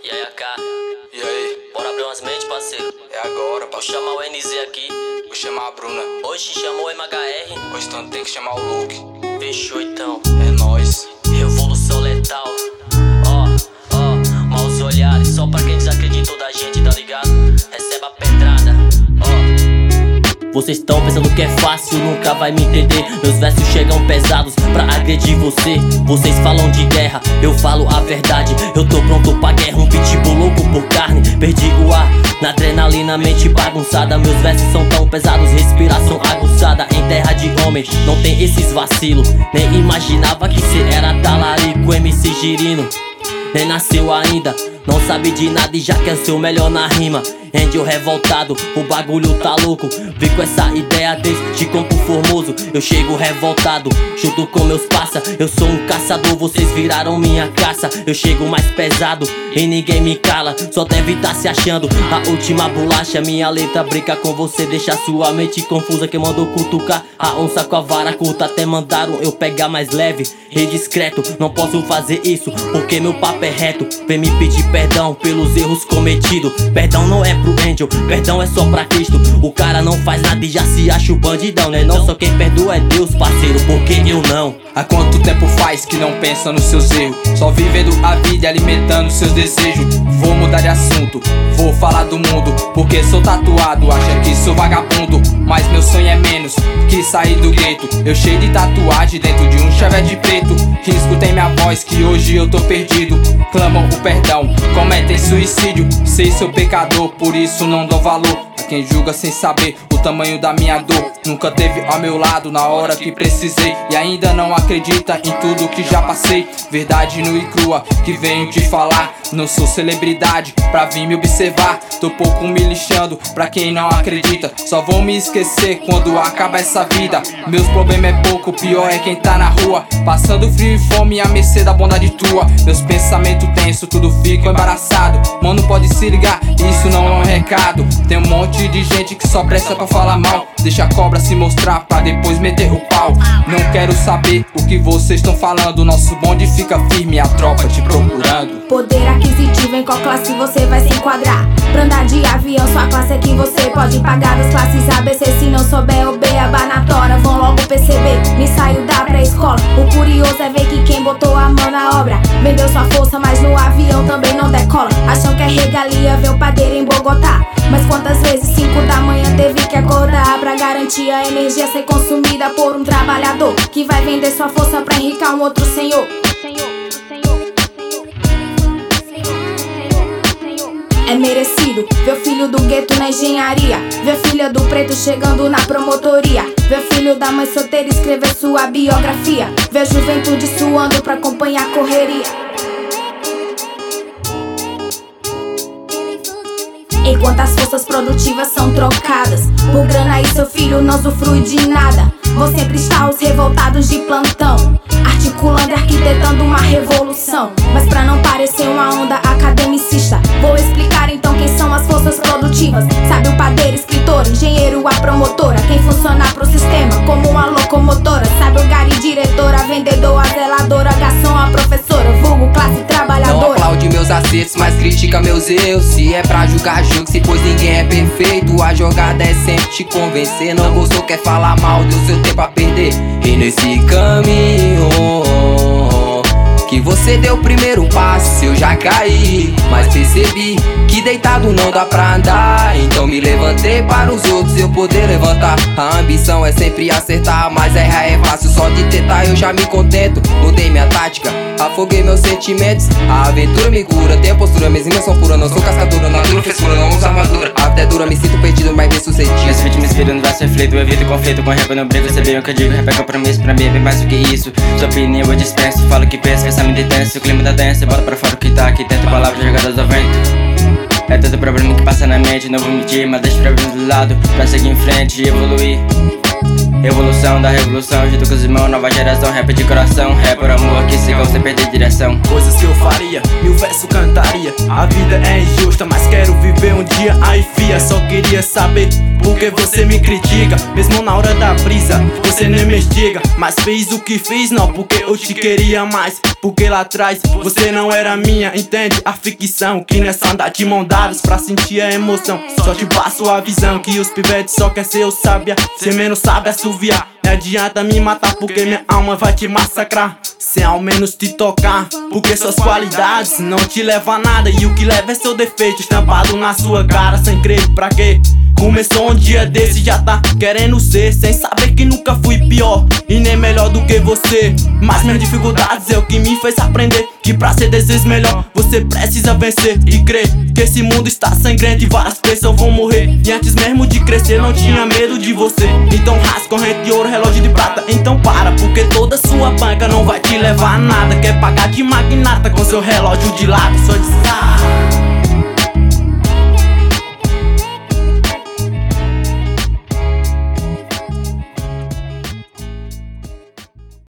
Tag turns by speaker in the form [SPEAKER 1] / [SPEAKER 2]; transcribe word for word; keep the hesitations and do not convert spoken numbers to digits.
[SPEAKER 1] E aí, A K?
[SPEAKER 2] E aí?
[SPEAKER 1] Bora abrir umas mentes, parceiro.
[SPEAKER 2] É agora,
[SPEAKER 1] Vou
[SPEAKER 2] parceiro.
[SPEAKER 1] chamar o N Z aqui.
[SPEAKER 2] Vou chamar a Bruna.
[SPEAKER 1] Oxe, chamou o M H R.
[SPEAKER 2] Hoje então tem que chamar o Luke.
[SPEAKER 1] Fechou então.
[SPEAKER 2] É nóis.
[SPEAKER 1] Revolução letal. Ó, ó, maus olhares. Só pra quem desacreditou da gente, tá ligado? Receba a pedrada. Ó. Vocês tão pensando que é fácil, nunca vai me entender. Meus versos chegam pesados pra agredir você. Vocês falam de guerra, eu falo a verdade. Eu tô pronto pra guerra, um pitbull louco por carne. Perdi o ar, na adrenalina, mente bagunçada. Meus versos são tão pesados, respiração aguçada. Em terra de homens, não tem esses vacilos. Nem imaginava que cê era talarico, M C Girino. Nem nasceu ainda, não sabe de nada e já quer ser o melhor na rima. Angel revoltado, o bagulho tá louco. Vi com essa ideia desde Campo Formoso. Eu chego revoltado, junto com meus parça. Eu sou um caçador, vocês viraram minha caça. Eu chego mais pesado e ninguém me cala. Só deve tá se achando a última bolacha. Minha letra brinca com você, deixa sua mente confusa. Quem mandou cutucar a onça com a vara curta. Até mandaram eu pegar mais leve e discreto. Não posso fazer isso porque meu papo é reto. Vem me pedir perdão pelos erros cometidos. Perdão não é pro Angel, perdão é só pra Cristo. O cara não faz nada e já se acha o bandidão, né? Não, só quem perdoa é Deus, parceiro, porque eu não.
[SPEAKER 2] Há quanto tempo faz que não pensa nos seus erros? Só vivendo a vida e alimentando seus desejos. Vou mudar de assunto, vou falar do mundo. Porque sou tatuado, acha que sou vagabundo. Mas meu sonho é menos que sair do gueto. Eu cheio de tatuagem dentro de um chevette preto. Que escutem minha voz que hoje eu tô perdido. Clamam o perdão, cometem suicídio. Sei sou pecador, por isso não dou valor a quem julga sem saber o tamanho da minha dor. Nunca teve ao meu lado na hora que precisei. E ainda não acredita em tudo que já passei. Verdade nua e crua que venho te falar. Não sou celebridade pra vir me observar. Tô pouco me lixando pra quem não acredita. Só vão me esquecer quando acaba essa vida. Meus problemas é pouco, pior é quem tá na rua. Passando frio e fome à mercê da bondade tua. Meus pensamentos tensos, tudo fica embaraçado. Mano, pode se ligar, isso não é um recado. Tem um monte de gente que só presta pra falar mal. Deixa a cobra se mostrar pra depois meter o pau. Não quero saber o que vocês estão falando. Nosso bonde fica firme, a tropa te procurando.
[SPEAKER 3] Poder aquisitivo, em qual classe você vai se enquadrar? Pra andar de avião, sua classe é que você pode pagar. Das classes A B C, se não souber o beabá na tora, vão logo perceber, me saiu da pré-escola. O curioso é ver que quem botou a mão na obra vendeu sua força, mas no avião também não decola. Acham que é regalia ver o padeiro em Bogotá. Mas quantas vezes cinco da manhã teve que acordar pra garantir a energia ser consumida por um trabalhador que vai vender sua força pra enricar um outro senhor. É merecido ver o filho do gueto na engenharia, ver a filha do preto chegando na promotoria, ver o filho da mãe solteira escrever sua biografia, ver a juventude suando pra acompanhar a correria. Enquanto as forças produtivas são trocadas por grana e seu filho não usufrui de nada, vão sempre estar os revoltados de plantão, articulando e arquitetando uma revolução. Mas pra não parecer uma onda academicista, vou explicar então quem são as forças produtivas. Sabe o padeiro, escritor, engenheiro, a promotora, quem funciona pro sistema como uma locomotora. Sabe o gari, diretora, vendedora, zeladora, garçom, a professora, vulgo, classe trabalhadora.
[SPEAKER 4] Não aplaude meus acertos, mas critica meus erros. Se é pra julgar, julgue-se, pois ninguém é perfeito. A jogada é sempre te convencer. Não gostou, quer falar mal, deu seu tempo a perder. E nesse caminho que você deu o primeiro passo, eu já caí, mas percebi que deitado não dá pra andar. Então me levantei para os outros eu poder levantar. A ambição é sempre acertar, mas errar é fácil. Só de tentar eu já me contento. Mudei minha tática, afoguei meus sentimentos. A aventura me cura, tenho postura, minhas rimas são puras. Não sou cascadura, não tenho frescura, não uso armadura. A vida é dura, me sinto perdido, mas bem sucedido.
[SPEAKER 5] Meus vídeos me inspiram no verso reflito. Evito conflito, com rap eu não brigo. Sabiam que eu digo, rap é compromisso, pra mim é bem mais do que isso. Sua opinião eu dispenso, falo o que penso, pensamento intenso. O clima da dança, bota pra fora o que tá aqui dentro. Palavras jogadas ao vento. É todo problema que passa na mente, não vou mentir, mas deixa pra vir do lado, pra seguir em frente e evoluir. Revolução da revolução, junto com os irmãos, nova geração, rap de coração, rap por amor que sigam sem perder direção.
[SPEAKER 6] Coisas que eu faria, mil versos cantaria. A vida é injusta, mas quero viver um dia. Ai fia, só queria saber por que você me critica. Mesmo na hora da brisa, você nem me estiga. Mas fiz o que fiz, não porque eu te queria mais, porque lá atrás você não era minha. Entende a ficção, que nessa andar de mão dadas pra sentir a emoção. Só te passo a visão que os pivetes só quer ser o sábia, ser menos sabe assoviar. Não adianta me matar porque minha alma vai te massacrar, sem ao menos te tocar, porque suas qualidades não te levam a nada. E o que leva é seu defeito estampado na sua cara. Sem crer, pra quê? Começou um dia desse, já tá querendo ser, sem saber que nunca fui pior e nem melhor do que você. Mas minhas dificuldades é o que me fez aprender que pra ser dez vezes melhor você precisa vencer e crer que esse mundo está sangrento e várias pessoas vão morrer. E antes mesmo de crescer não tinha medo de você. Então rasga corrente de ouro, relógio de prata. Então para, porque toda sua banca não vai te levar a nada. Quer pagar de magnata com seu relógio de lata, só descarga.